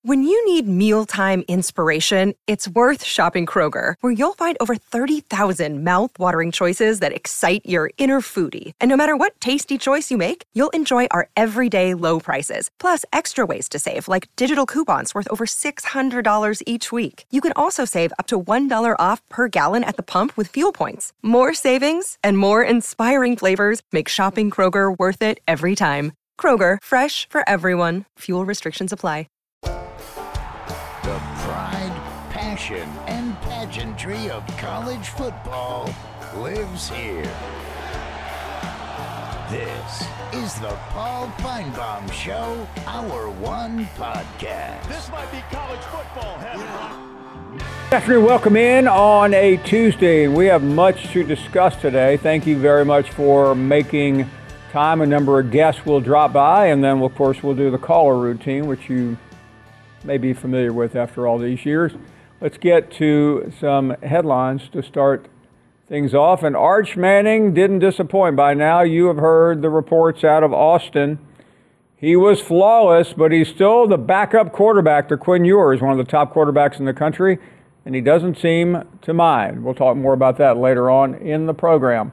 When you need mealtime inspiration, it's worth shopping Kroger, where you'll find over 30,000 mouth-watering choices that excite your inner foodie. And no matter what tasty choice you make, you'll enjoy our everyday low prices, plus extra ways to save, like digital coupons worth over $600 each week. You can also save up to $1 off per gallon at the pump with fuel points. More savings and more inspiring flavors make shopping Kroger worth it every time. Kroger, fresh for everyone. Fuel restrictions apply. The pride, passion, and pageantry of college football lives here. This is the Paul Feinbaum Show, Hour 1 podcast. This might be college football heaven. Good afternoon. Welcome in on a Tuesday. We have much to discuss today. Thank you very much for making time. A number of guests will drop by, and then, of course, we'll do the caller routine, which you may be familiar with after all these years. Let's get to some headlines to start things off. And Arch Manning didn't disappoint. By now, you have heard the reports out of Austin. He was flawless, but he's still the backup quarterback to Quinn Ewers, one of the top quarterbacks in the country, and he doesn't seem to mind. We'll talk more about that later on in the program.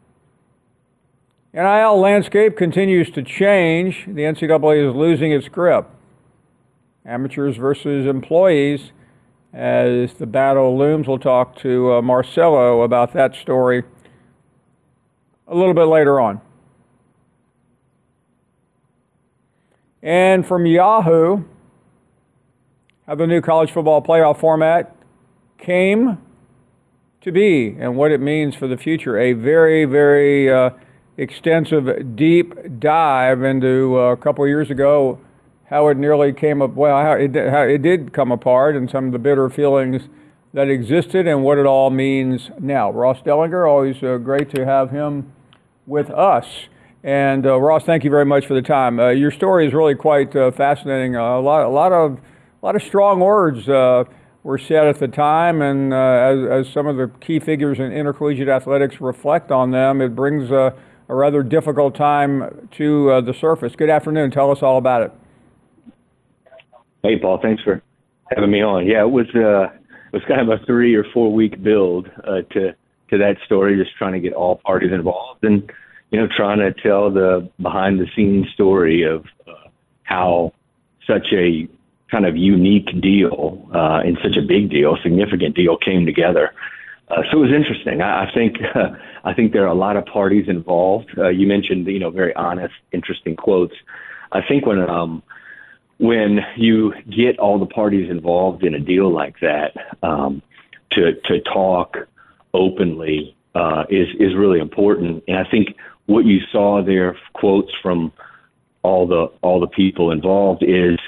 NIL landscape continues to change. The NCAA is losing its grip. Amateurs versus employees as the battle looms. We'll talk to Marcelo about that story a little bit later on. And from Yahoo, how the new college football playoff format came to be and what it means for the future. A very, very extensive, deep dive into a couple of years ago how it nearly came up, well, how it did come apart and some of the bitter feelings that existed and what it all means now. Ross Dellinger, always great to have him with us. And Ross, thank you very much for the time. Your story is really quite fascinating. A lot of strong words were said at the time, and as some of the key figures in intercollegiate athletics reflect on them, it brings a rather difficult time to the surface. Good afternoon. Tell us all about it. Hey, Paul, thanks for having me on. Yeah, it was kind of a 3 or 4 week build to that story, just trying to get all parties involved and, trying to tell the behind the scenes story of how such a kind of unique deal and such a big deal, significant deal came together. So it was interesting. I think there are a lot of parties involved. You mentioned, very honest, interesting quotes. I think when you get all the parties involved in a deal like that, to talk openly is really important. And I think what you saw there, quotes from all the people involved, is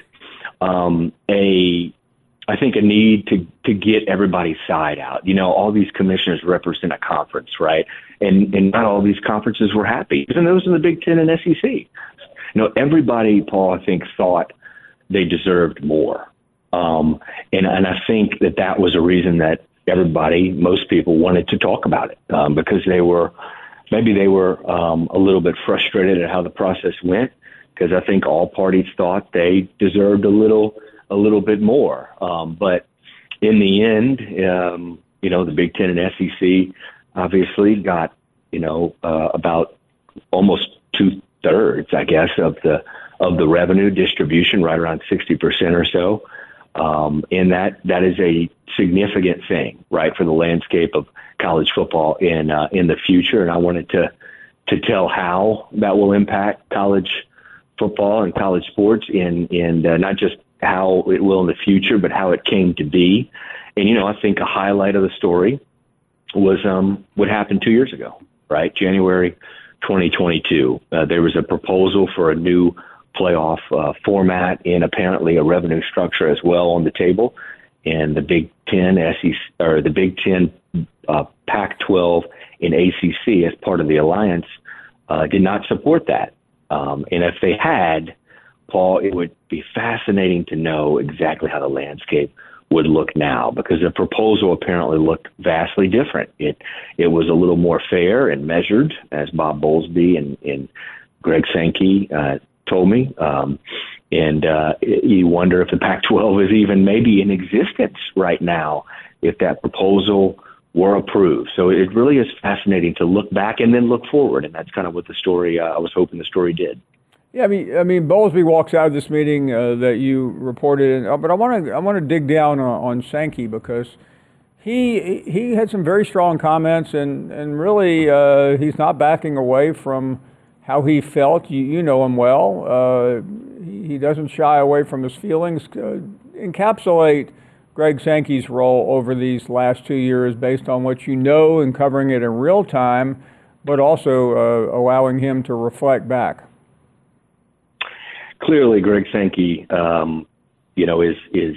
I think a need to get everybody's side out. All these commissioners represent a conference, right? And not all these conferences were happy. Even those in the Big Ten and SEC. Everybody, Paul, I think, thought they deserved more. And I think that was a reason that most people wanted to talk about it, because they were a little bit frustrated at how the process went, because I think all parties thought they deserved a little bit more. But in the end, the Big Ten and SEC obviously got, about almost 2/3, I guess, of the revenue distribution, right around 60% or so. And that is a significant thing, right, for the landscape of college football in the future. And I wanted to tell how that will impact college football and college sports and not just how it will in the future, but how it came to be. And, I think a highlight of the story was what happened 2 years ago, right? January 2022. There was a proposal for a new playoff format and apparently a revenue structure as well on the table. And the Big Ten, the Big Ten, Pac-12, and ACC as part of the alliance did not support that. And if they had, Paul, it would be fascinating to know exactly how the landscape would look now, because the proposal apparently looked vastly different. It was a little more fair and measured, as Bob Bowlesby and Greg Sankey told me. And you wonder if the Pac-12 is even maybe in existence right now if that proposal were approved. So it really is fascinating to look back and then look forward, and that's kind of what the story, I was hoping the story did. Yeah, I mean, Bowlesby walks out of this meeting that you reported, but I want to dig down on Sankey because he had some very strong comments, and really he's not backing away from how he felt. You know him well. He doesn't shy away from his feelings. Encapsulate Greg Sankey's role over these last 2 years based on what you know and covering it in real time, but also allowing him to reflect back. Clearly, Greg Sankey, is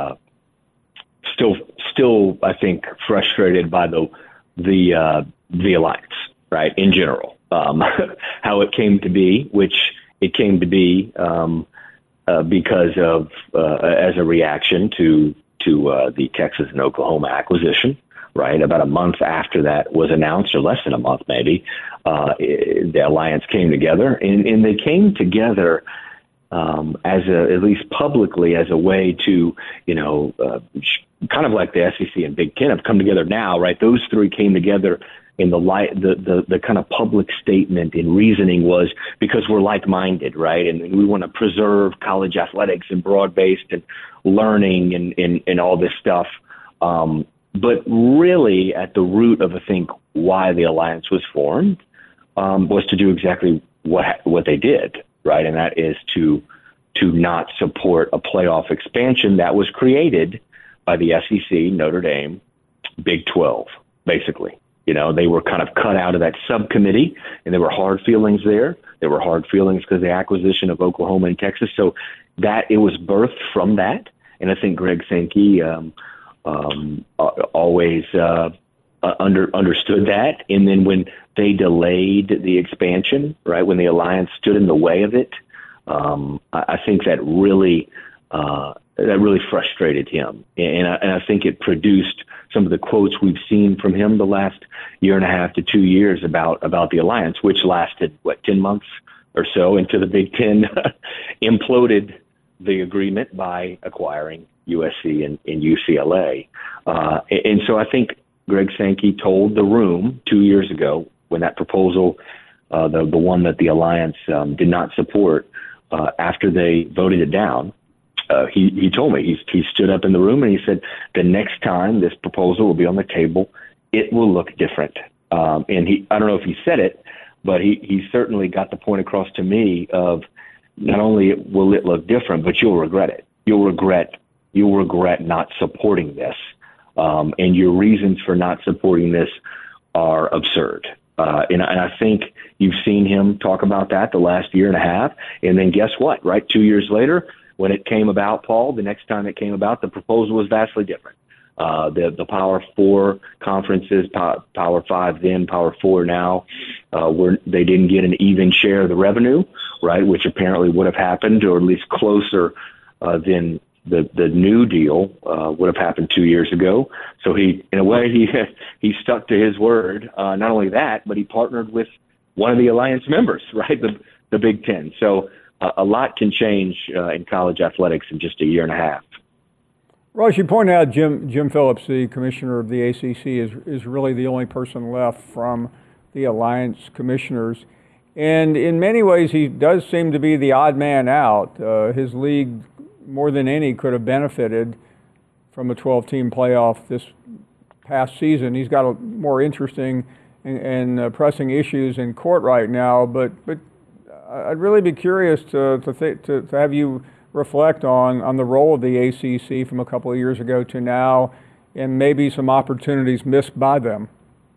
still I think frustrated by the alliance, right? In general, how it came to be, which it came to be because of as a reaction to the Texas and Oklahoma acquisition, right? About a month after that was announced, or less than a month maybe, the alliance came together, and they came together at least publicly, as a way to, kind of like the SEC and Big Ten have come together now, right? Those three came together in the kind of public statement and reasoning was because we're like-minded, right? And we want to preserve college athletics and broad-based and learning and all this stuff. But really at the root of, I think, why the alliance was formed was to do exactly what they did, right? And that is to not support a playoff expansion that was created by the SEC, Notre Dame, Big 12, basically. They were kind of cut out of that subcommittee, and there were hard feelings there. There were hard feelings because of the acquisition of Oklahoma and Texas. So that it was birthed from that. And I think Greg Sankey always understood that. And then when they delayed the expansion, right, when the alliance stood in the way of it, I think that really frustrated him. And I think it produced some of the quotes we've seen from him the last year and a half to 2 years about the alliance, which lasted, 10 months or so into the Big Ten imploded the agreement by acquiring USC and UCLA. And so I think Greg Sankey told the room 2 years ago when that proposal, the one that the alliance did not support, after they voted it down, he told me, he stood up in the room and he said, the next time this proposal will be on the table, it will look different. And I don't know if he said it, but he certainly got the point across to me of not only will it look different, but you'll regret it. You'll regret not supporting this. And your reasons for not supporting this are absurd. And I think you've seen him talk about that the last year and a half. And then guess what, right? 2 years later, when it came about, Paul, the next time it came about, the proposal was vastly different. The Power Four conferences, Power Five then, Power Four now, they didn't get an even share of the revenue, right? Which apparently would have happened, or at least closer than the new deal would have happened 2 years ago. So in a way, he stuck to his word. Not only that, but he partnered with one of the alliance members, right? The Big Ten. So a lot can change in college athletics in just a year and a half. Ross, you pointed out Jim Phillips, the commissioner of the ACC, is really the only person left from the alliance commissioners. And in many ways, he does seem to be the odd man out. His league, more than any, could have benefited from a 12-team playoff this past season. He's got a more interesting and pressing issues in court right now, but I'd really be curious to have you reflect on the role of the ACC from a couple of years ago to now, and maybe some opportunities missed by them.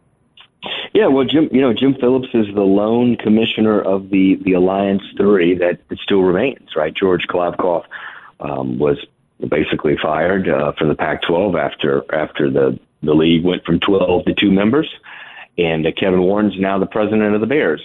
Yeah, well, Jim Phillips is the lone commissioner of the Alliance 3 that still remains, right? George Klavkov was basically fired from the Pac-12 after the league went from 12 to 2 members, and Kevin Warren's now the president of the Bears.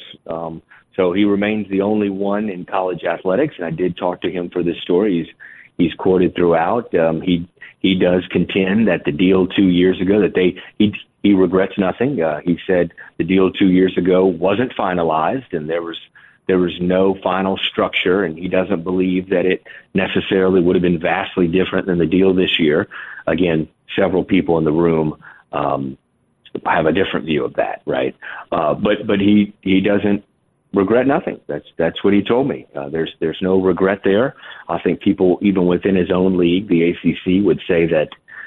So he remains the only one in college athletics, and I did talk to him for this story. He's quoted throughout. He does contend that the deal 2 years ago that he regrets nothing. He said the deal 2 years ago wasn't finalized, and there was there was no final structure, and he doesn't believe that it necessarily would have been vastly different than the deal this year. Again, several people in the room have a different view of that, right? But he doesn't regret nothing. That's what he told me. There's no regret there. I think people, even within his own league, the ACC, would say that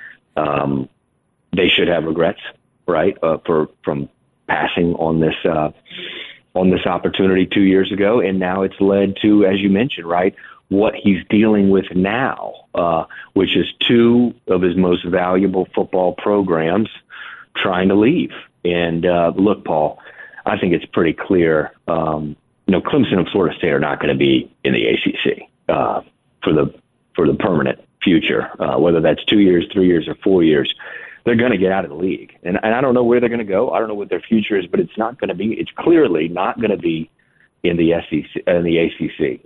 they should have regrets, right, from passing on this opportunity 2 years ago, and now it's led to, as you mentioned, right, what he's dealing with now, which is two of his most valuable football programs trying to leave. And look, Paul, I think it's pretty clear. Clemson and Florida State are not going to be in the ACC for the permanent future, whether that's 2 years, 3 years, or 4 years. They're going to get out of the league, and I don't know where they're going to go. I don't know what their future is, but it's not going to be. It's clearly not going to be in the SEC, in the ACC,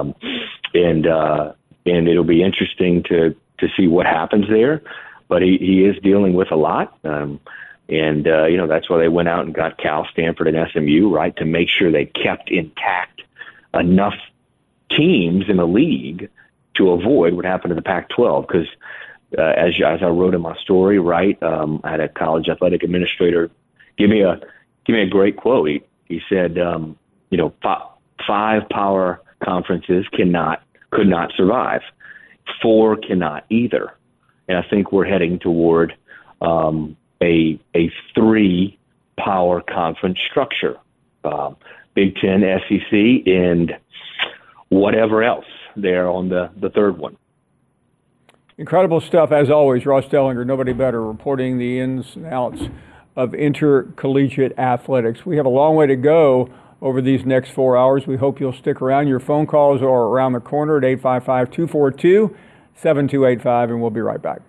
and it'll be interesting to see what happens there. But he is dealing with a lot, and that's why they went out and got Cal, Stanford, and SMU, right, to make sure they kept intact enough teams in the league to avoid what happened to the Pac-12, because. As I wrote in my story, right, I had a college athletic administrator give me a great quote. He said, 5 power conferences could not survive. 4 cannot either. And I think we're heading toward a 3 power conference structure, Big Ten, SEC, and whatever else there on the third one. Incredible stuff, as always. Ross Dellinger, nobody better, reporting the ins and outs of intercollegiate athletics. We have a long way to go over these next 4 hours. We hope you'll stick around. Your phone calls are around the corner at 855-242-7285, and we'll be right back.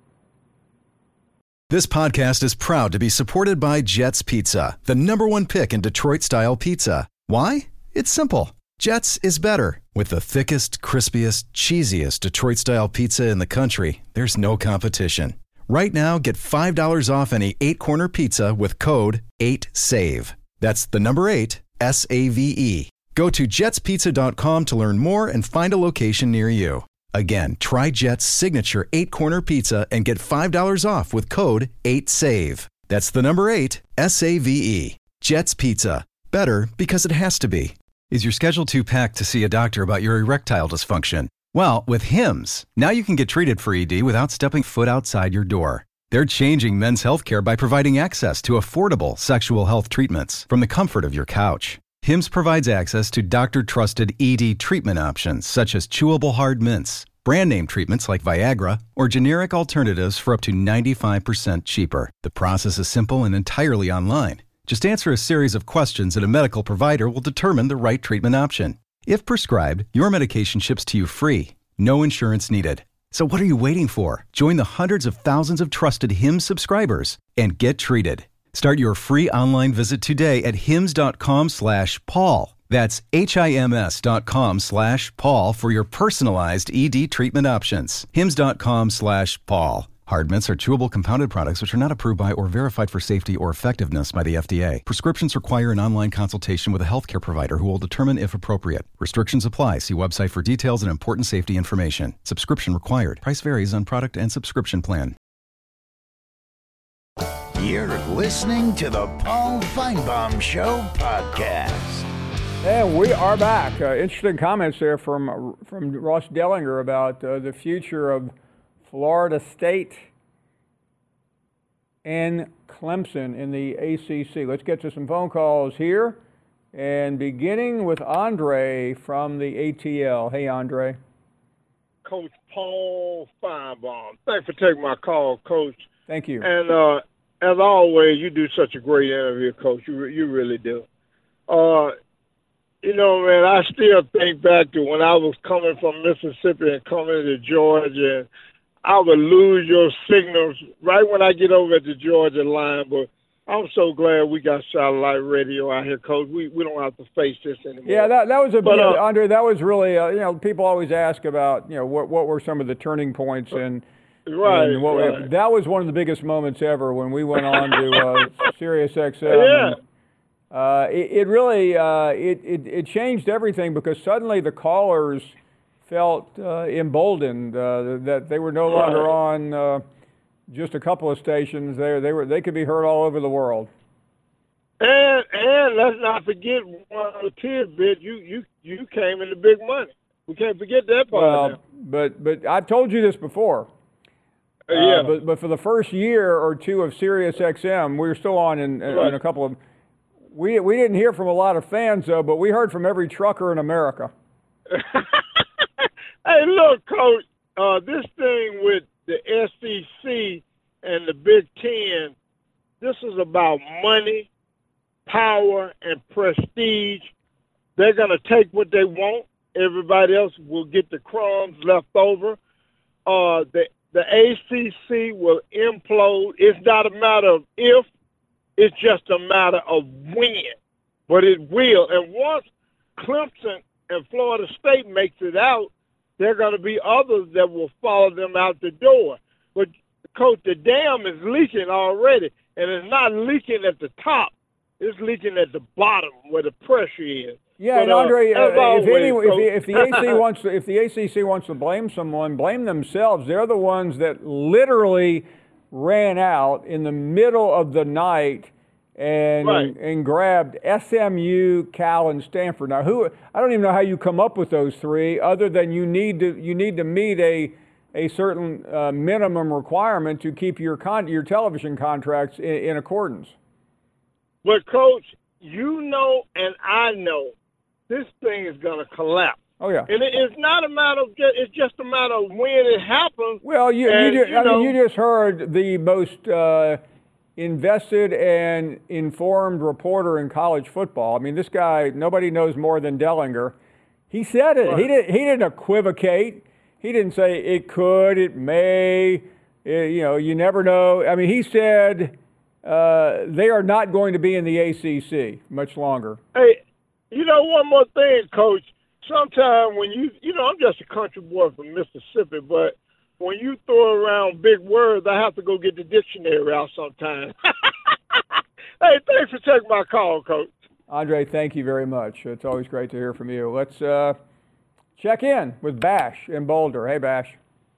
This podcast is proud to be supported by Jets Pizza, the #1 pick in Detroit-style pizza. Why? It's simple. Jets is better. With the thickest, crispiest, cheesiest Detroit-style pizza in the country, there's no competition. Right now, get $5 off any 8-corner pizza with code 8SAVE. That's the number 8, SAVE. Go to jetspizza.com to learn more and find a location near you. Again, try Jet's signature 8-corner pizza and get $5 off with code 8SAVE. That's the number 8, SAVE. Jet's Pizza. Better because it has to be. Is your schedule too packed to see a doctor about your erectile dysfunction? Well, with Hims, now you can get treated for ED without stepping foot outside your door. They're changing men's healthcare by providing access to affordable sexual health treatments from the comfort of your couch. Hims provides access to doctor-trusted ED treatment options such as chewable hard mints, brand name treatments like Viagra, or generic alternatives for up to 95% cheaper. The process is simple and entirely online. Just answer a series of questions and a medical provider will determine the right treatment option. If prescribed, your medication ships to you free. No insurance needed. So what are you waiting for? Join the hundreds of thousands of trusted Hims subscribers and get treated. Start your free online visit today at hims.com/Paul. That's HIMS.com/Paul for your personalized ED treatment options. hims.com/Paul. Hard mints are chewable compounded products which are not approved by or verified for safety or effectiveness by the FDA. Prescriptions require an online consultation with a healthcare provider who will determine if appropriate. Restrictions apply. See website for details and important safety information. Subscription required. Price varies on product and subscription plan. You're listening to the Paul Feinbaum Show podcast. And we are back. Interesting comments there from Ross Dellinger about the future of Florida State and Clemson in the ACC. Let's get to some phone calls here, and beginning with Andre from the ATL. Hey, Andre. Coach Paul Feinbaum. Thanks for taking my call, Coach. Thank you. And as always, you do such a great interview, Coach. You really do. Man, I still think back to when I was coming from Mississippi and coming to Georgia, and I would lose your signals right when I get over at the Georgia line. But I'm so glad we got satellite radio out here, Coach. We don't have to face this anymore. Yeah, that was Andre, that was really, people always ask about, what were some of the turning points and right. That was one of the biggest moments ever when we went on to Sirius XM. Yeah. It really it changed everything because suddenly the callers felt emboldened that they were no longer on just a couple of stations. They could be heard all over the world. And let's not forget one other tidbit. You came into big money. We can't forget that part. But I've told you this before. Yeah. But for the first year or two of Sirius XM, we were still on in a couple of. We didn't hear from a lot of fans though, but we heard from every trucker in America. Hey, look, Coach. This thing with the SEC and the Big Ten, this is about money, power, and prestige. They're going to take what they want. Everybody else will get the crumbs left over. The ACC will implode. It's not a matter of if, it's just a matter of when. But it will. And once Clemson and Florida State makes it out, there are going to be others that will follow them out the door. But, Coach, the dam is leaking already, and it's not leaking at the top. It's leaking at the bottom where the pressure is. Yeah, but, and Andre, if the ACC wants to blame someone, blame themselves. They're the ones that literally ran out in the middle of the night and grabbed SMU, Cal, and Stanford. Now, I don't even know how you come up with those three, other than you need to meet a certain minimum requirement to keep your television contracts in accordance. But, Coach, you know and I know this thing is going to collapse. Oh, yeah. And it's not a matter of it's just a matter of when it happens. Well, you just heard the most invested and informed reporter in college football. I mean, this guy, nobody knows more than Dellinger. He said it. Right. He didn't equivocate. He didn't say it could, it may, you never know. I mean, he said they are not going to be in the ACC much longer. Hey, one more thing, Coach. Sometimes when I'm just a country boy from Mississippi, but when you throw around big words, I have to go get the dictionary out sometimes. Hey, thanks for taking my call, Coach. Andre, thank you very much. It's always great to hear from you. Let's check in with Bash in Boulder. Hey, Bash.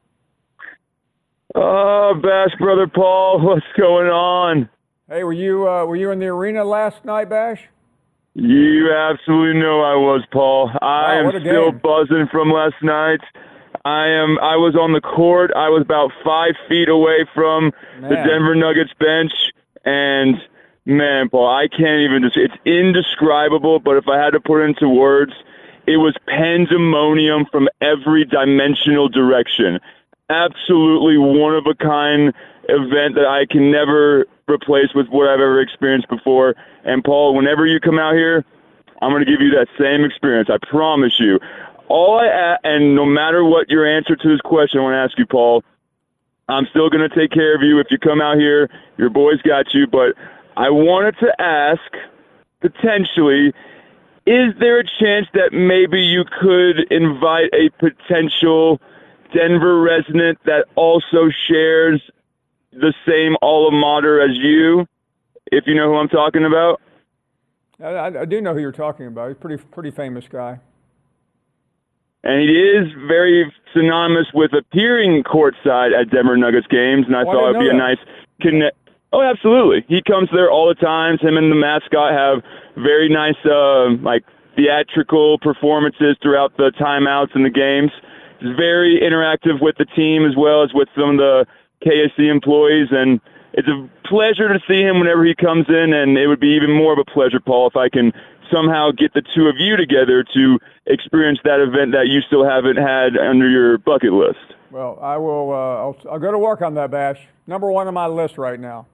Oh, Bash, brother Paul, what's going on? Hey, were you in the arena last night, Bash? You absolutely know I was, Paul. I am still buzzing from last night. I was on the court. I was about 5 feet away from the Denver Nuggets bench, and man, Paul, I can't even it's indescribable, but if I had to put it into words, it was pandemonium from every dimensional direction. Absolutely one-of-a-kind event that I can never replace with what I've ever experienced before. And, Paul, whenever you come out here, I'm going to give you that same experience. I promise you. And no matter what your answer to this question I want to ask you, Paul, I'm still going to take care of you. If you come out here, your boys got you. But I wanted to ask, potentially, is there a chance that maybe you could invite a potential Denver resident that also shares the same alma mater as you, if you know who I'm talking about? I do know who you're talking about. He's a pretty famous guy. And he is very synonymous with appearing courtside at Denver Nuggets games, and I thought it would be a nice connect. Oh, absolutely. He comes there all the time. Him and the mascot have very nice, theatrical performances throughout the timeouts and the games. He's very interactive with the team as well as with some of the KSC employees, and it's a pleasure to see him whenever he comes in, and it would be even more of a pleasure, Paul, if I can somehow get the two of you together to experience that event that you still haven't had under your bucket list. Well, I will. I'll go to work on that, Bash. Number one on my list right now.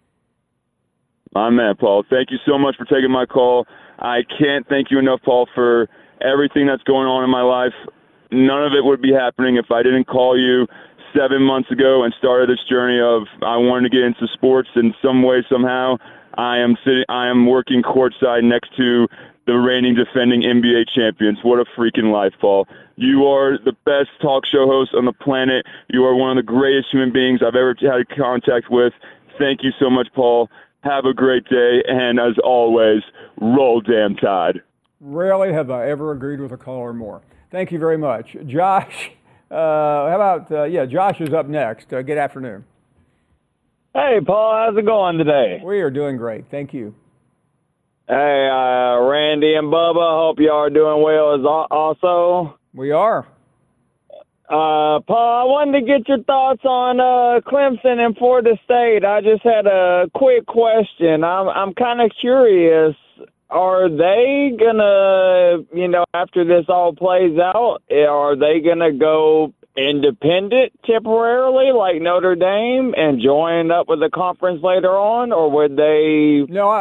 My man, Paul. Thank you so much for taking my call. I can't thank you enough, Paul, for everything that's going on in my life. None of it would be happening if I didn't call you 7 months ago and started this journey of I wanted to get into sports in some way, somehow. I am working courtside next to the reigning defending NBA champions. What a freaking life, Paul. You are the best talk show host on the planet. You are one of the greatest human beings I've ever had contact with. Thank you so much, Paul. Have a great day, and as always, roll damn Tide. Rarely have I ever agreed with a caller more. Thank you very much. Josh, Josh is up next. Good afternoon. Hey, Paul, how's it going today? We are doing great. Thank you. Hey, Randy and Bubba, hope you are doing well as also. We are. Paul, I wanted to get your thoughts on Clemson and Florida State. I just had a quick question. I'm kind of curious. Are they gonna, after this all plays out, are they gonna go independent temporarily like Notre Dame and join up with the conference later on, or would they? No,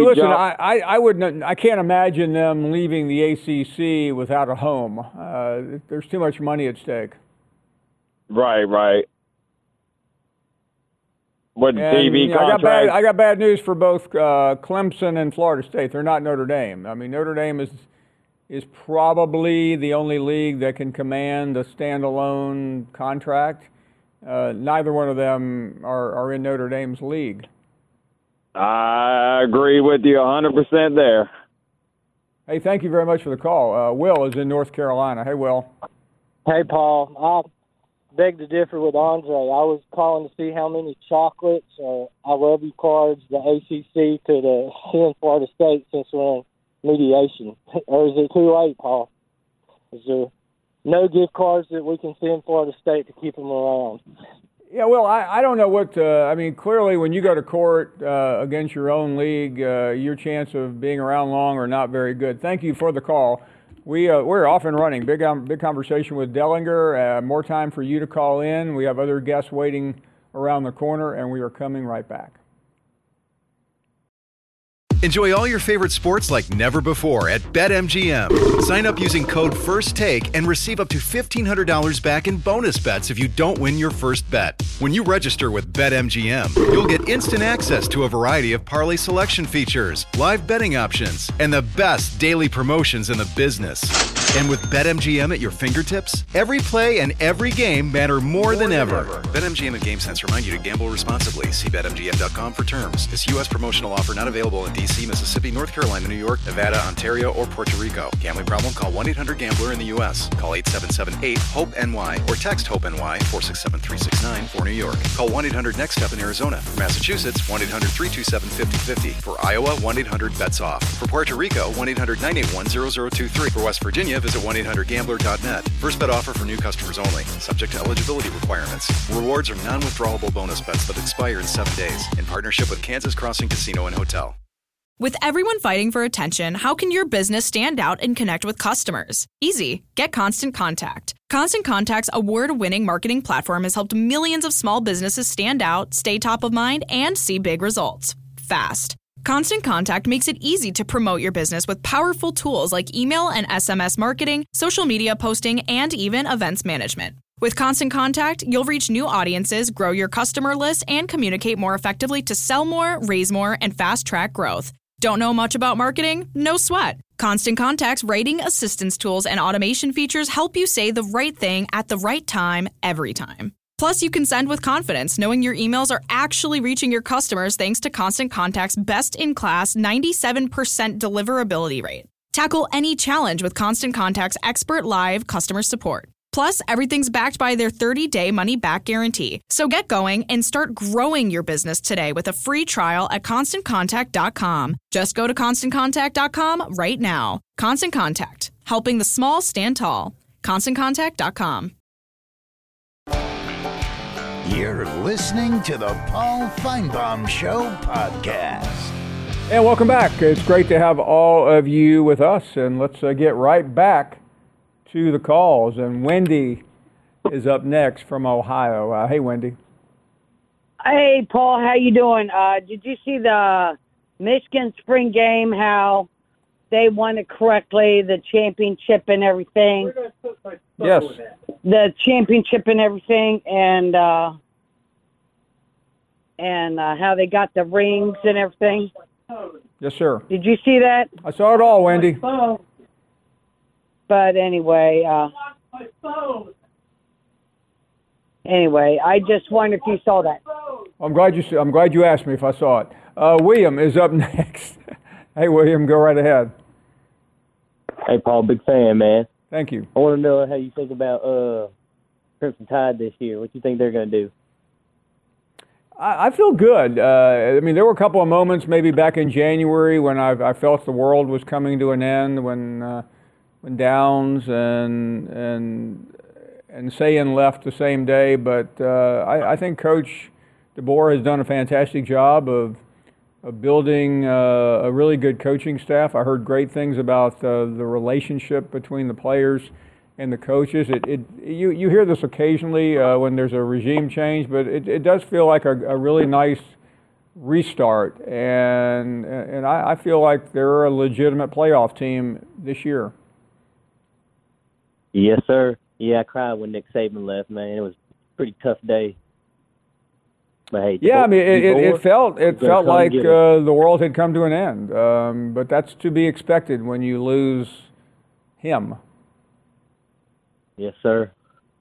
I can't imagine them leaving the ACC without a home. There's too much money at stake. Right. With the TV contract. I got bad news for both Clemson and Florida State. They're not Notre Dame. I mean, Notre Dame is probably the only league that can command a standalone contract. Neither one of them are in Notre Dame's league. I agree with you 100% there. Hey, thank you very much for the call. Will is in North Carolina. Hey, Will. Hey, Paul. I beg to differ with Andre. I was calling to see how many chocolates or I love you cards the ACC could send Florida State since we're in mediation. Or is it too late, Paul? Is there no gift cards that we can send Florida State to keep them around? Yeah, well, I don't know what clearly when you go to court against your own league, your chance of being around long are not very good. Thank you for the call. We're off and running. Big conversation with Dellinger. More time for you to call in. We have other guests waiting around the corner, and we are coming right back. Enjoy all your favorite sports like never before at BetMGM. Sign up using code FIRSTTAKE and receive up to $1,500 back in bonus bets if you don't win your first bet. When you register with BetMGM, you'll get instant access to a variety of parlay selection features, live betting options, and the best daily promotions in the business. And with BetMGM at your fingertips, every play and every game matter more than ever. BetMGM and GameSense remind you to gamble responsibly. See BetMGM.com for terms. This U.S. promotional offer not available in D.C., Mississippi, North Carolina, New York, Nevada, Ontario, or Puerto Rico. Gambling problem? Call 1-800-GAMBLER in the U.S. Call 877-8-HOPE-NY or text HOPE-NY 467-369 for New York. Call 1-800-NEXT-STEP in Arizona. For Massachusetts, 1-800-327-5050. For Iowa, 1-800-BETS-OFF. For Puerto Rico, 1-800-981-0023. For West Virginia, visit 1-800-GAMBLER.net. First bet offer for new customers only. Subject to eligibility requirements. Rewards are non-withdrawable bonus bets that expire in 7 days. In partnership with Kansas Crossing Casino and Hotel. With everyone fighting for attention, how can your business stand out and connect with customers? Easy. Get Constant Contact. Constant Contact's award-winning marketing platform has helped millions of small businesses stand out, stay top of mind, and see big results. Fast. Constant Contact makes it easy to promote your business with powerful tools like email and SMS marketing, social media posting, and even events management. With Constant Contact, you'll reach new audiences, grow your customer list, and communicate more effectively to sell more, raise more, and fast-track growth. Don't know much about marketing? No sweat. Constant Contact's writing assistance tools and automation features help you say the right thing at the right time, every time. Plus, you can send with confidence, knowing your emails are actually reaching your customers thanks to Constant Contact's best-in-class 97% deliverability rate. Tackle any challenge with Constant Contact's expert live customer support. Plus, everything's backed by their 30-day money-back guarantee. So get going and start growing your business today with a free trial at ConstantContact.com. Just go to ConstantContact.com right now. Constant Contact, helping the small stand tall. ConstantContact.com. You're listening to the Paul Feinbaum Show podcast. And welcome back. It's great to have all of you with us, and let's get right back to the calls. And Wendy is up next from Ohio. Hey, Wendy. Hey, Paul. How you doing? Did you see the Michigan spring game, how they won it correctly, the championship and everything? Yes. The championship and everything, and how they got the rings and everything? Yes, sir. Did you see that? I saw it all, Wendy. But anyway, I just wondered if you saw that. I'm glad you asked me if I saw it. William is up next. Hey, William, go right ahead. Hey, Paul, big fan, man. Thank you. I want to know how you think about Crimson Tide this year. What do you think they're going to do? I feel good. I mean, there were a couple of moments maybe back in January when I felt the world was coming to an end, when Downs and Sayin left the same day. But I think Coach DeBoer has done a fantastic job of building a really good coaching staff. I heard great things about the relationship between the players and the coaches. You hear this occasionally when there's a regime change, but it does feel like a really nice restart, and I feel like they're a legitimate playoff team this year. Yes, sir. Yeah, I cried when Nick Saban left, man. It was a pretty tough day. But hey, yeah, I mean, it felt like the world had come to an end, but that's to be expected when you lose him. Yes, sir.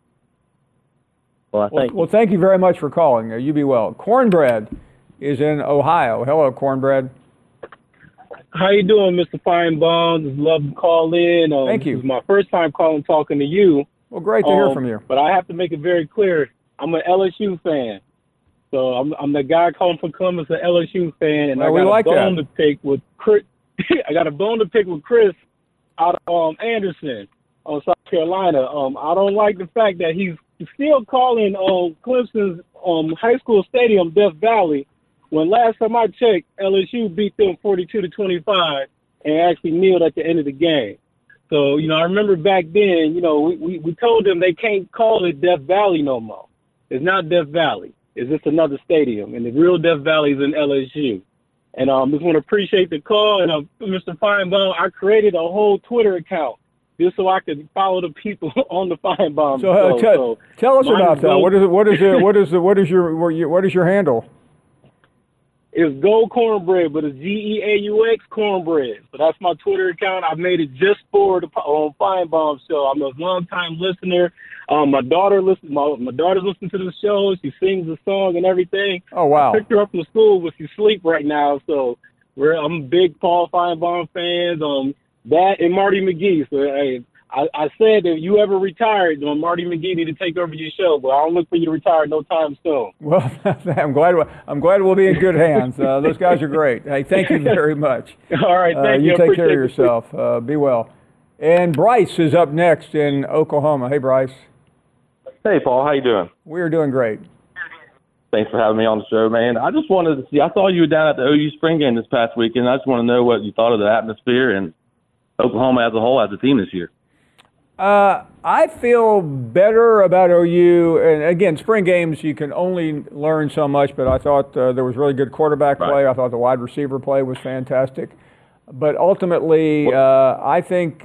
Well, thank you very much for calling. You be well. Cornbread is in Ohio. Hello, Cornbread. How you doing, Mr. Feinbaum? Just love to call in. Thank you. This is my first time talking to you. Well, great to hear from you. But I have to make it very clear, I'm an LSU fan. So I'm the guy calling for Columbus, an LSU fan, and I got a bone to pick with Chris. I got a bone to pick with Chris out of Anderson on South Carolina. I don't like the fact that he's still calling Clemson's high school stadium Death Valley, when last time I checked, LSU beat them 42-25 and actually kneeled at the end of the game. So, I remember back then, we told them they can't call it Death Valley no more. It's not Death Valley. It's just another stadium, and the real Death Valley is in LSU. And I just want to appreciate the call. And Mr. Feinbaum, I created a whole Twitter account just so I could follow the people on the Feinbaum show. So tell us about that. What is your handle? It's Go Cornbread, but it's Geaux Cornbread. So that's my Twitter account. I made it just for the Feinbaum show. I'm a long-time listener. My daughter listens. My daughter's listening to the show. She sings the song and everything. Oh wow! I picked her up from school, but she's asleep right now. So I'm a big Paul Feinbaum fans. That and Marty McGee. So hey, I said if you ever retired, Marty McGee need to take over your show, but I don't look for you to retire no time soon. Well, I'm glad we'll be in good hands. Those guys are great. Hey, thank you very much. All right, thank you. You take care of yourself. Be well. And Bryce is up next in Oklahoma. Hey, Bryce. Hey, Paul. How you doing? We're doing great. Thanks for having me on the show, man. I just wanted to see. I saw you were down at the OU spring game this past weekend. I just want to know what you thought of the atmosphere and Oklahoma as a whole as a team this year. I feel better about OU, and again, spring games you can only learn so much. But I thought there was really good quarterback play. I thought the wide receiver play was fantastic. But ultimately, I think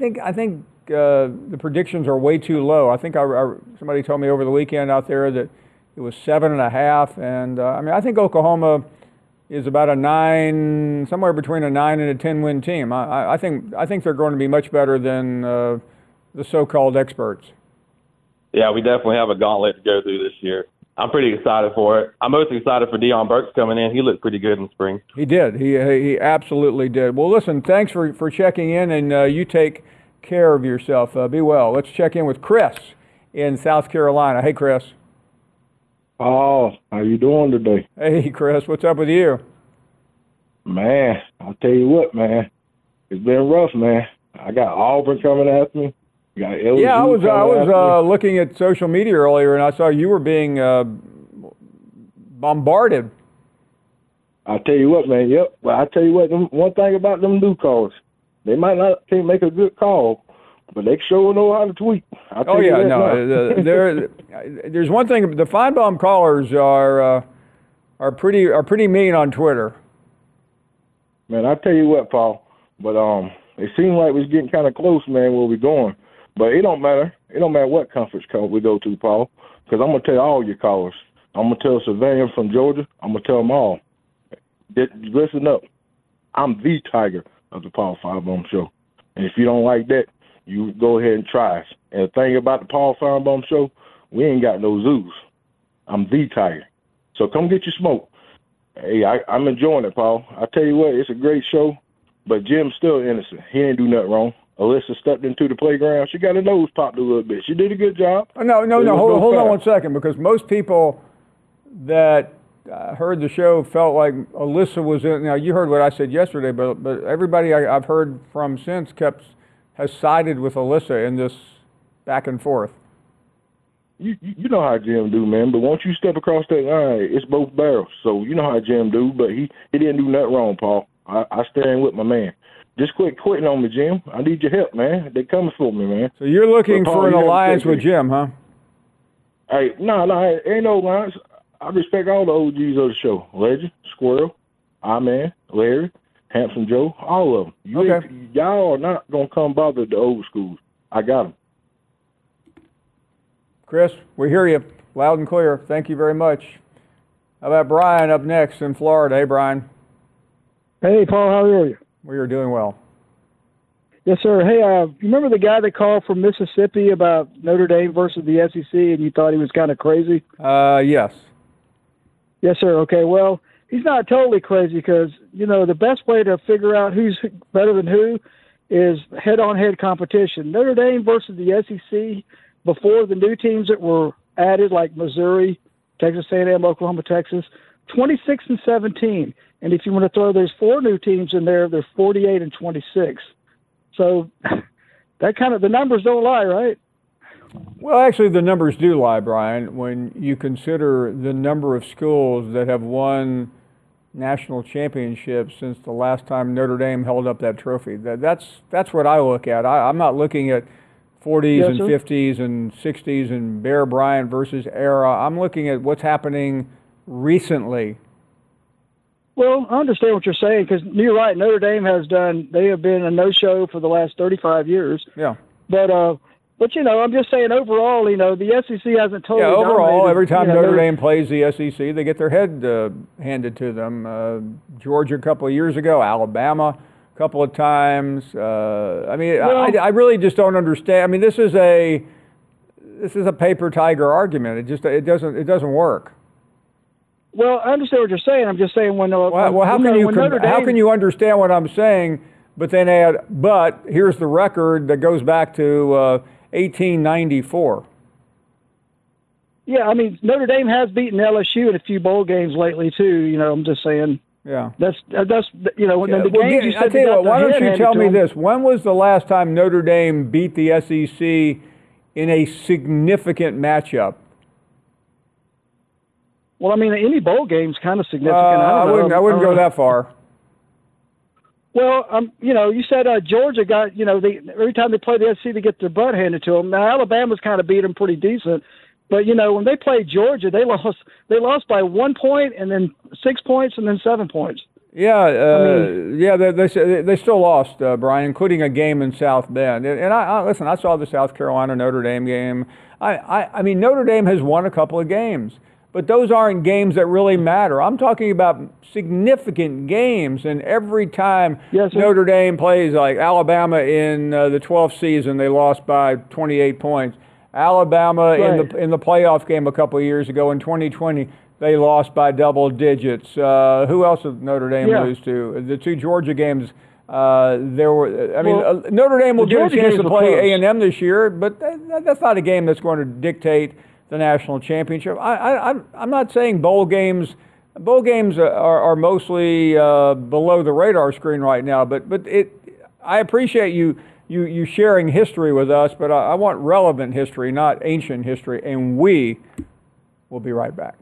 the predictions are way too low. I think somebody told me over the weekend out there that it was 7.5, and I think Oklahoma is about somewhere between a 9 and a 10 win team. I think they're going to be much better than the so-called experts. Yeah, we definitely have a gauntlet to go through this year. I'm pretty excited for it. I'm most excited for Deion Burks coming in. He looked pretty good in the spring. He did. He absolutely did. Well, listen, thanks for checking in, and you take care of yourself. Be well. Let's check in with Chris in South Carolina. Hey, Chris. Oh, how you doing today? Hey, Chris. What's up with you? Man, I'll tell you what, man. It's been rough, man. I got Auburn coming after me. Yeah, I was looking at social media earlier, and I saw you were being bombarded. I'll tell you what, man. Yep. Well, I'll tell you what. One thing about them new calls, they might not can't make a good call, but they sure know how to tweet. Oh yeah, no. There's one thing. The Feinbaum callers are pretty mean on Twitter. Man, I tell you what, Paul. But it seemed like we was getting kind of close, man, where we're going. But it don't matter. It don't matter what conference call we go to, Paul, because I'm going to tell all your callers. I'm going to tell Savannah from Georgia. I'm going to tell them all. Listen up. I'm the Tiger of the Paul Feinbaum Show. And if you don't like that, you go ahead and try us. And the thing about the Paul Feinbaum Show, we ain't got no zoos. I'm the Tiger. So come get your smoke. Hey, I'm enjoying it, Paul. I tell you what, it's a great show, but Jim's still innocent. He didn't do nothing wrong. Alyssa stepped into the playground. She got her nose popped a little bit. She did a good job. No. Hold on 1 second, because most people that heard the show felt like Alyssa was in. Now, you heard what I said yesterday, but everybody I've heard from since has sided with Alyssa in this back and forth. You know how Jim do, man. But once you step across that line, it's both barrels. So you know how Jim do, but he didn't do nothing wrong, Paul. I stand with my man. Just quit quitting on me, Jim. I need your help, man. They coming for me, man. So you're looking for an alliance with Jim, huh? Hey, no, ain't no alliance. I respect all the OGs of the show. Legend, Squirrel, I-Man, Larry, Handsome Joe, all of them. Okay. Y'all are not going to come bother the old schools. I got them. Chris, we hear you loud and clear. Thank you very much. How about Brian up next in Florida? Hey, Brian. Hey, Paul, how are you? We are doing well. Yes, sir. Hey, you remember the guy that called from Mississippi about Notre Dame versus the SEC, and you thought he was kind of crazy? Yes. Yes, sir. Okay, well, he's not totally crazy because, the best way to figure out who's better than who is head-on-head competition. Notre Dame versus the SEC before the new teams that were added, like Missouri, Texas A&M, Oklahoma, Texas, 26-17. And if you want to throw those 4 new teams in there, they're 48-26. So the numbers don't lie, right? Well, actually, the numbers do lie, Brian, when you consider the number of schools that have won national championships since the last time Notre Dame held up that trophy. That's what I look at. I'm not looking at 40s and 50s and 60s and Bear Bryant versus era. I'm looking at what's happening recently. Well, I understand what you're saying because you're right. Notre Dame they have been a no-show for the last 35 years. Yeah. But I'm just saying overall, the SEC hasn't totally dominated. Yeah, overall, every time Notre Dame plays the SEC, they get their head handed to them. Georgia a couple of years ago, Alabama a couple of times. I really just don't understand. I mean, this is a paper tiger argument. It doesn't work. Well, I understand what you're saying. I'm just saying how can you understand what I'm saying, but then add, but here's the record that goes back to 1894. Yeah, I mean, Notre Dame has beaten LSU in a few bowl games lately too. I'm just saying. Yeah. That's the games you said. I tell you what, why don't you tell me this? When was the last time Notre Dame beat the SEC in a significant matchup? Well, I mean, any bowl game's kind of significant. I wouldn't go that far. Well, you said Georgia got, every time they play the SEC, they get their butt handed to them. Now, Alabama's kind of beat them pretty decent. But, when they played Georgia, they lost by 1 point and then 6 points and then 7 points. Yeah, they still lost, Brian, including a game in South Bend. And I saw the South Carolina Notre Dame game. I mean, Notre Dame has won a couple of games. But those aren't games that really matter. I'm talking about significant games, and every time Notre Dame plays, like Alabama in the 12th season, they lost by 28 points. Alabama in the playoff game a couple of years ago in 2020, they lost by double digits. Who else did Notre Dame lose to? The 2 Georgia games. Notre Dame will get a chance to play A&M this year, but that's not a game that's going to dictate the national championship. I'm not saying bowl games. Bowl games are mostly below the radar screen right now. But I appreciate you sharing history with us. But I want relevant history, not ancient history. And we will be right back.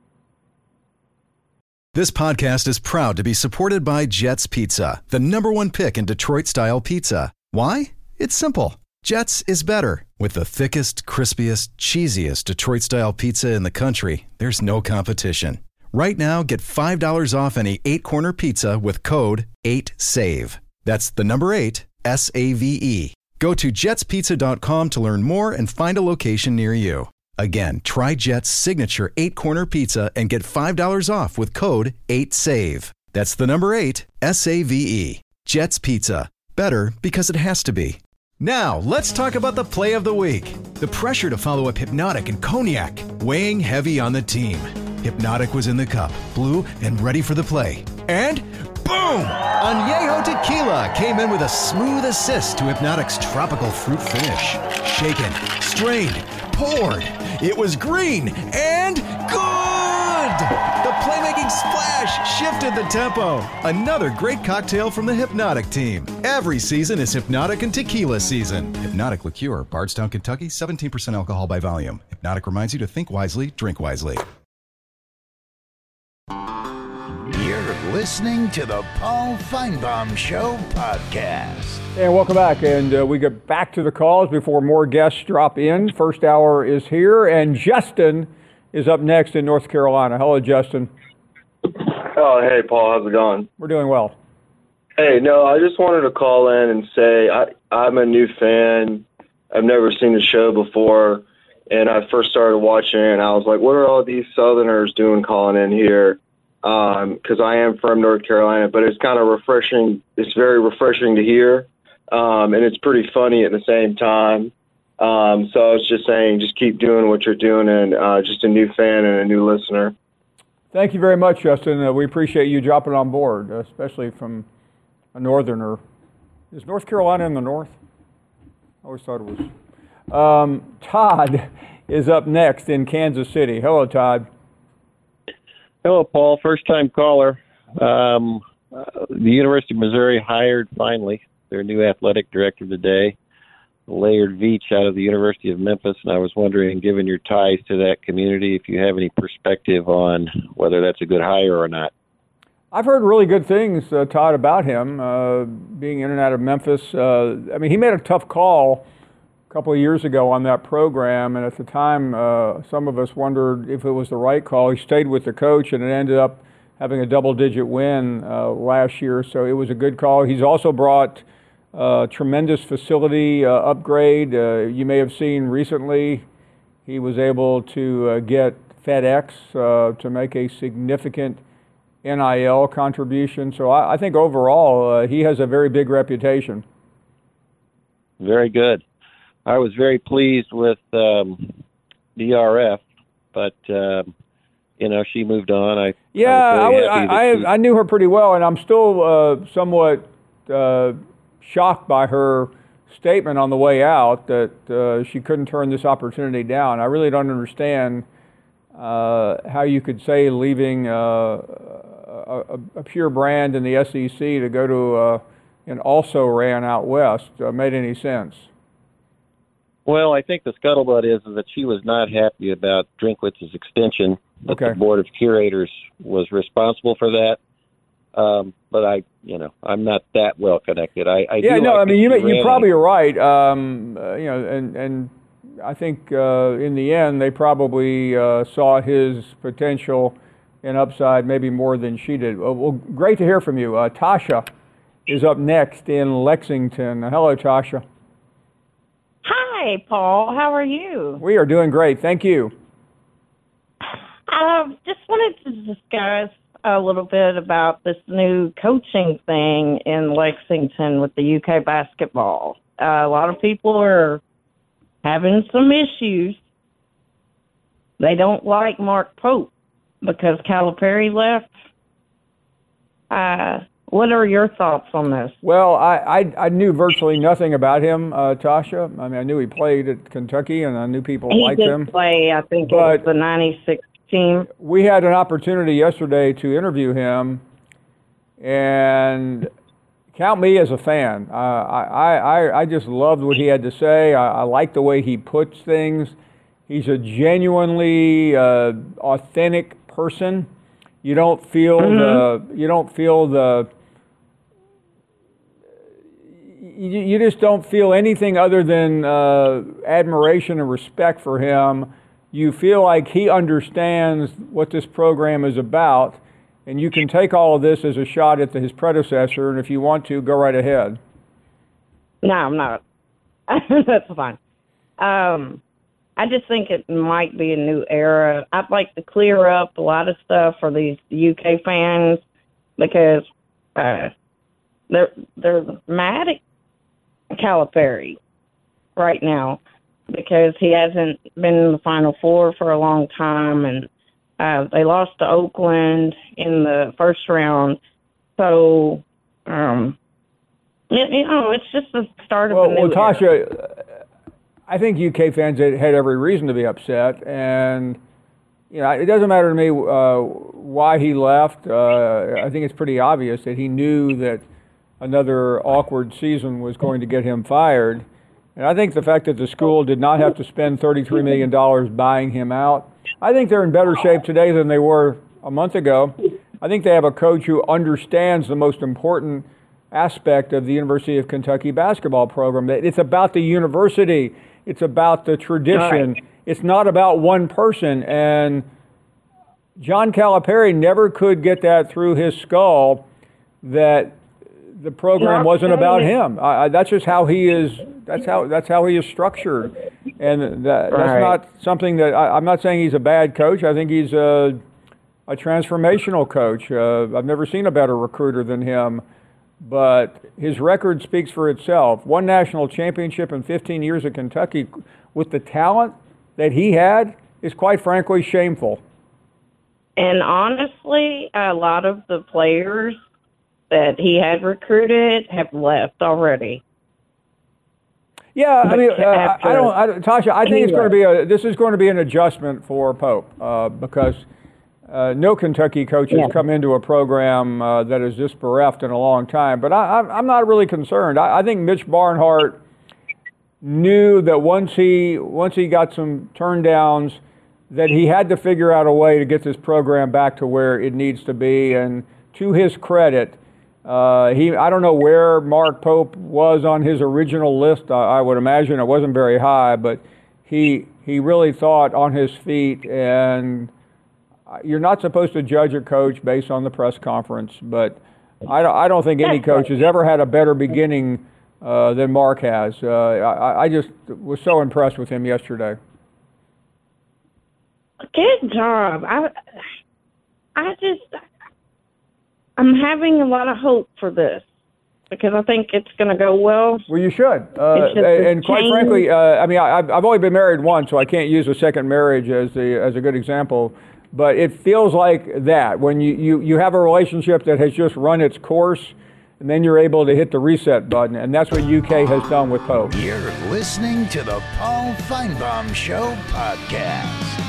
This podcast is proud to be supported by Jets Pizza, the #1 pick in Detroit-style pizza. Why? It's simple. Jets is better. With the thickest, crispiest, cheesiest Detroit-style pizza in the country, there's no competition. Right now, get $5 off any 8-corner pizza with code 8SAVE. That's the number 8, S-A-V-E. Go to jetspizza.com to learn more and find a location near you. Again, try Jet's signature 8-corner pizza and get $5 off with code 8SAVE. That's the number 8, S-A-V-E. Jet's Pizza. Better because it has to be. Now, let's talk about the play of the week. The pressure to follow up Hypnotic and Cognac, weighing heavy on the team. Hypnotic was in the cup, blue and ready for the play. And boom! Añejo Tequila came in with a smooth assist to Hypnotic's tropical fruit finish. Shaken, strained, poured. It was green and good! The playmaking splash shifted the tempo. Another great cocktail from the Hypnotic team. Every season is Hypnotic and Tequila season. Hypnotic Liqueur, Bardstown, Kentucky, 17% alcohol by volume. Hypnotic reminds you to think wisely, drink wisely. You're listening to the Paul Feinbaum Show podcast. And welcome back. And we get back to the calls before more guests drop in. First hour is here, and Justin is up next in North Carolina. Hello, Justin. Oh, hey, Paul. How's it going? We're doing well. Hey, no, I just wanted to call in and say I'm a new fan. I've never seen the show before, and I first started watching it, and I was like, what are all these Southerners doing calling in here? Because I am from North Carolina, but it's kind of refreshing. It's very refreshing to hear, and it's pretty funny at the same time. So I was just saying, just keep doing what you're doing, and just a new fan and a new listener. Thank you very much, Justin. We appreciate you dropping on board, especially from a northerner. Is North Carolina in the north? I always thought it was. Todd is up next in Kansas City. Hello, Todd. Hello, Paul. First-time caller. The University of Missouri hired, finally, their new athletic director today, Laird Veach, out of the University of Memphis, and I was wondering, given your ties to that community, if you have any perspective on whether that's a good hire or not. I've heard really good things, Todd, about him, being in and out of Memphis. I mean, he made a tough call a couple of years ago on that program, and at the time, some of us wondered if it was the right call. He stayed with the coach, and it ended up having a double-digit win last year, so it was a good call. He's also brought tremendous facility upgrade. You may have seen recently he was able to get FedEx to make a significant NIL contribution. So I think overall he has a very big reputation. Very good. I was very pleased with DRF, but she moved on. I knew her pretty well, and I'm still somewhat shocked by her statement on the way out that she couldn't turn this opportunity down. I really don't understand how you could say leaving a pure brand in the SEC to go to an also ran out west made any sense. Well, I think the scuttlebutt is that she was not happy about Drinkwitz's extension. That the Board of Curators was responsible for that. But I'm not that well connected. You probably are right. And I think in the end they probably saw his potential and upside maybe more than she did. Well, great to hear from you. Tasha is up next in Lexington. Hello, Tasha. Hi, Paul. How are you? We are doing great. Thank you. Just wanted to discuss a little bit about this new coaching thing in Lexington with the UK basketball. A lot of people are having some issues. They don't like Mark Pope because Calipari left. What are your thoughts on this? Well, I knew virtually nothing about him, Tasha. I mean, I knew he played at Kentucky, and I knew people liked him. He did play, I think, it was the 96 team. We had an opportunity yesterday to interview him, and count me as a fan. I just loved what he had to say. I like the way he puts things. He's a genuinely authentic person. You don't feel you just don't feel anything other than admiration and respect for him. You feel like he understands what this program is about, and you can take all of this as a shot at his predecessor, and if you want to, go right ahead. No, I'm not. That's fine. I just think it might be a new era. I'd like to clear up a lot of stuff for these UK fans because they're mad at Calipari right now because he hasn't been in the Final Four for a long time, and They lost to Oakland in the first round. So, it's just the start of a new Tasha, era. I think UK fans had every reason to be upset, and it doesn't matter to me why he left. I think it's pretty obvious that he knew that another awkward season was going to get him fired. And I think the fact that the school did not have to spend $33 million buying him out, I think they're in better shape today than they were a month ago. I think they have a coach who understands the most important aspect of the University of Kentucky basketball program. It's about the university. It's about the tradition. Right. It's not about one person. And John Calipari never could get that through his skull that the program wasn't about him. That's just how he is. That's how he is structured. And that's not something that I'm not saying he's a bad coach. I think he's a transformational coach. I've never seen a better recruiter than him. But his record speaks for itself. One national championship in 15 years at Kentucky with the talent that he had is quite frankly shameful. And honestly, a lot of the players that he had recruited have left already. Yeah, I mean, Tasha, I think this is going to be an adjustment for Pope because no Kentucky coach has come into a program that is this bereft in a long time. But I'm not really concerned. I think Mitch Barnhart knew that once he got some turndowns, that he had to figure out a way to get this program back to where it needs to be. And to his credit, I don't know where Mark Pope was on his original list. I would imagine it wasn't very high, but he really thought on his feet. And you're not supposed to judge a coach based on the press conference, but I don't think any coach has ever had a better beginning than Mark has. I just was so impressed with him yesterday. Good job. I'm having a lot of hope for this because I think it's going to go well. Well, you should. And quite frankly, I mean, I've only been married once, so I can't use a second marriage as a good example. But it feels like that when you have a relationship that has just run its course, and then you're able to hit the reset button, and that's what UK has done with Pope. You're listening to the Paul Feinbaum Show podcast.